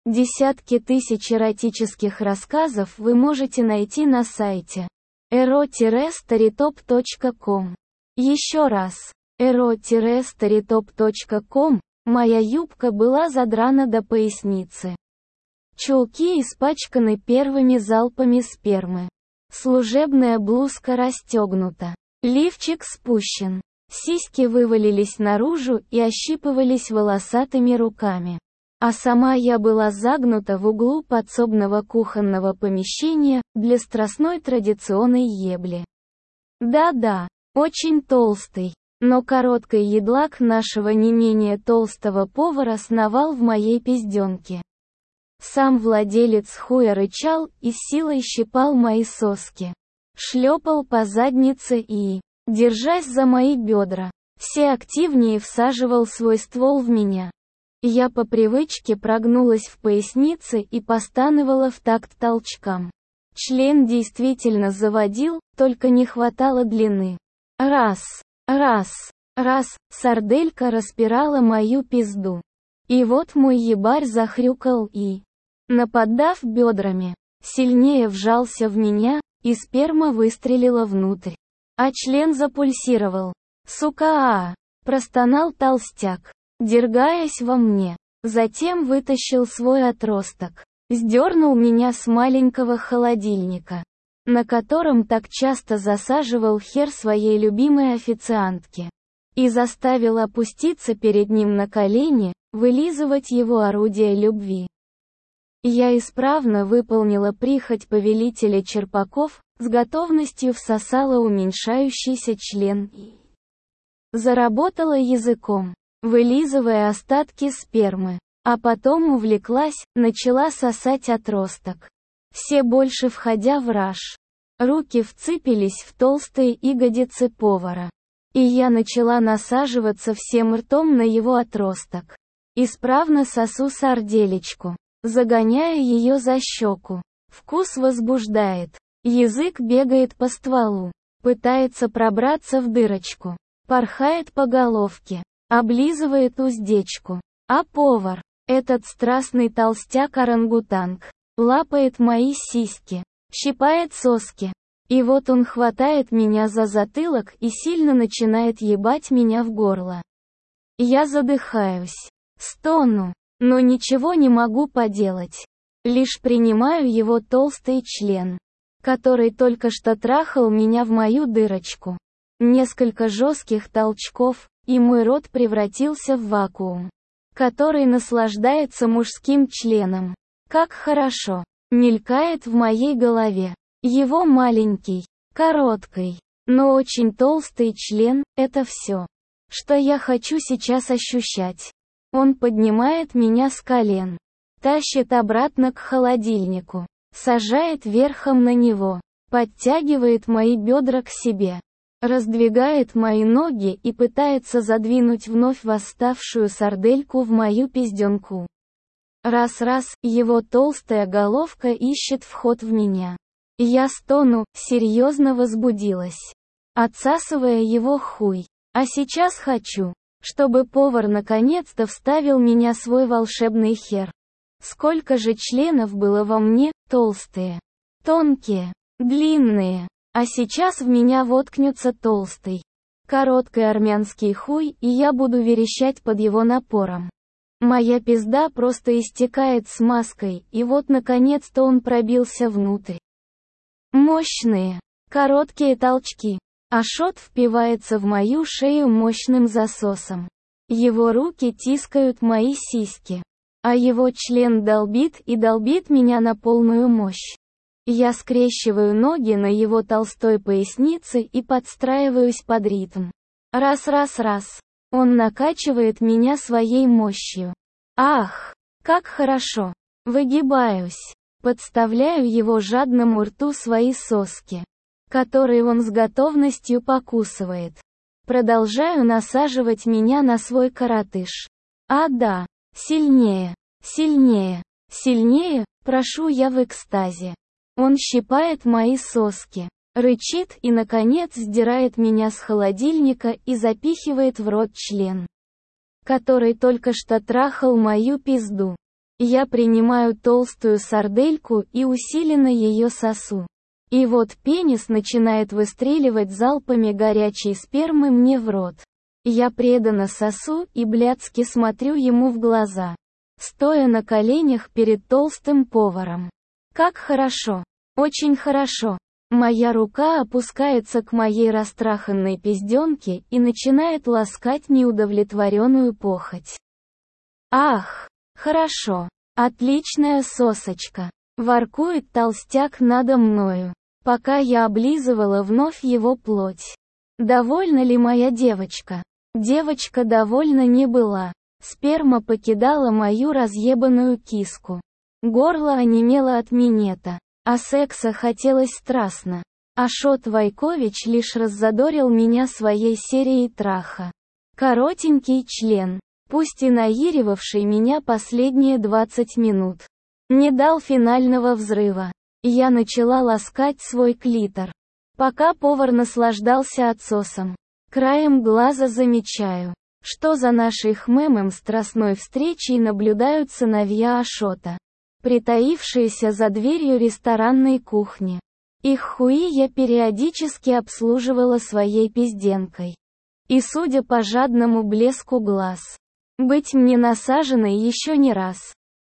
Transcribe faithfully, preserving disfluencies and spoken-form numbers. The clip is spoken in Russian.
Десятки тысяч эротических рассказов вы можете найти на сайте эро старитоп точка ком. Еще раз, эро старитоп точка ком. Моя юбка была задрана до поясницы. Чулки испачканы первыми залпами спермы. Служебная блузка расстегнута. Лифчик спущен. Сиськи вывалились наружу и ощипывались волосатыми руками. А сама я была загнута в углу подсобного кухонного помещения, для страстной традиционной ебли. Да-да, очень толстый, но короткий едлак нашего не менее толстого повара сновал в моей пизденке. Сам владелец хуя рычал и с силой щипал мои соски. Шлепал по заднице и, держась за мои бедра, все активнее всаживал свой ствол в меня. Я по привычке прогнулась в пояснице и постановала в такт толчкам. Член действительно заводил, только не хватало длины. Раз, раз, раз, сарделька распирала мою пизду. И вот мой ебарь захрюкал и, нападав бедрами, сильнее вжался в меня, и сперма выстрелила внутрь. А член запульсировал. Сука, а, простонал толстяк, дергаясь во мне. Затем вытащил свой отросток. Сдернул меня с маленького холодильника, на котором так часто засаживал хер своей любимой официантки. И заставил опуститься перед ним на колени, вылизывать его орудие любви. Я исправно выполнила прихоть повелителя черпаков, с готовностью всосала уменьшающийся член и заработала языком, вылизывая остатки спермы, а потом увлеклась, начала сосать отросток, все больше входя в раж. Руки вцепились в толстые ягодицы повара, и я начала насаживаться всем ртом на его отросток. Исправно сосу сарделечку, загоняя ее за щеку. Вкус возбуждает. Язык бегает по стволу, пытается пробраться в дырочку, порхает по головке, облизывает уздечку. А повар, этот страстный толстяк-орангутанг, лапает мои сиськи, щипает соски. И вот он хватает меня за затылок и сильно начинает ебать меня в горло. Я задыхаюсь, стону, но ничего не могу поделать. Лишь принимаю его толстый член, который только что трахал меня в мою дырочку. Несколько жестких толчков, и мой рот превратился в вакуум, который наслаждается мужским членом. Как хорошо, мелькает в моей голове. Его маленький, короткий, но очень толстый член – это все, что я хочу сейчас ощущать. Он поднимает меня с колен, тащит обратно к холодильнику, сажает верхом на него, подтягивает мои бедра к себе, раздвигает мои ноги и пытается задвинуть вновь восставшую сардельку в мою пизденку. Раз-раз, его толстая головка ищет вход в меня. Я стону, серьезно возбудилась, отсасывая его хуй. А сейчас хочу, чтобы повар наконец-то вставил меня свой волшебный хер. Сколько же членов было во мне, толстые, тонкие, длинные. А сейчас в меня воткнется толстый, короткий армянский хуй, и я буду верещать под его напором. Моя пизда просто истекает смазкой, и вот наконец-то он пробился внутрь. Мощные, короткие толчки. Ашот впивается в мою шею мощным засосом. Его руки тискают мои сиськи, а его член долбит и долбит меня на полную мощь. Я скрещиваю ноги на его толстой пояснице и подстраиваюсь под ритм. Раз-раз-раз. Он накачивает меня своей мощью. Ах, как хорошо. Выгибаюсь. Подставляю его жадному рту свои соски, которые он с готовностью покусывает. Продолжаю насаживать меня на свой коротыш. А да, сильнее, сильнее, сильнее, прошу я в экстазе. Он щипает мои соски, рычит и, наконец, сдирает меня с холодильника и запихивает в рот член, который только что трахал мою пизду. Я принимаю толстую сардельку и усиленно ее сосу. И вот пенис начинает выстреливать залпами горячей спермы мне в рот. Я преданно сосу и блядски смотрю ему в глаза, стоя на коленях перед толстым поваром. Как хорошо. Очень хорошо. Моя рука опускается к моей растраханной пизденке и начинает ласкать неудовлетворенную похоть. Ах, хорошо. Отличная сосочка. Воркует толстяк надо мною, пока я облизывала вновь его плоть. Довольна ли моя девочка? Девочка довольна не была. Сперма покидала мою разъебанную киску. Горло онемело от минета. А секса хотелось страстно. Ашот Вайкович лишь раззадорил меня своей серией траха. Коротенький член, пусть и наиривавший меня последние двадцать минут, не дал финального взрыва. Я начала ласкать свой клитор, пока повар наслаждался отсосом. Краем глаза замечаю, что за нашей хмэмом страстной встречей наблюдают сыновья Ашота, притаившиеся за дверью ресторанной кухни. Их хуи я периодически обслуживала своей пизденкой. И судя по жадному блеску глаз, быть мне насаженной еще не раз.